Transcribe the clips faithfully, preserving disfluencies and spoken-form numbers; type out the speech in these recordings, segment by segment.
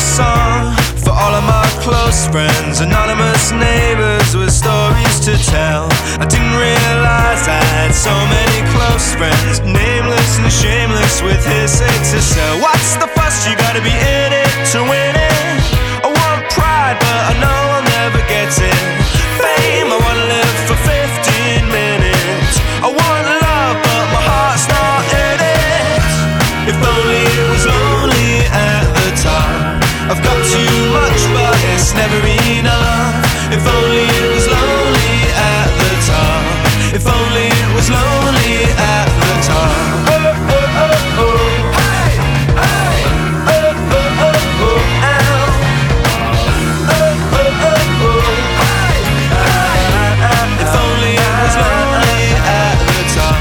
song for all of my close friends, anonymous neighbors with stories to tell. I didn't realize I had so many close friends, nameless and shameless with hearsay to sell. What's the fuss? You gotta be in it to win it. I want pride, but I know I'll never get it. Fame, I wanna live for fifteen minutes. I want love, but my heart's not in it. If only it was lonely at the top. I've got too much, but it's never enough. If only it was lonely at the top. If only it was lonely at the top. Oh, oh, oh, oh. Hey, hey. Oh, oh, oh, oh. Ow. Oh, oh, oh, oh. Hey, hey. If only it was lonely at the top.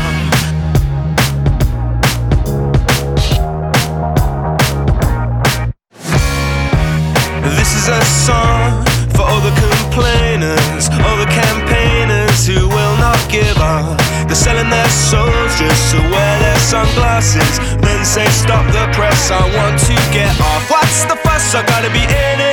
This is a song for all the complainers, all the campaigners who will not give up. They're selling their souls just to wear their sunglasses, then say stop the press, I want to get off. What's the fuss? I gotta be in it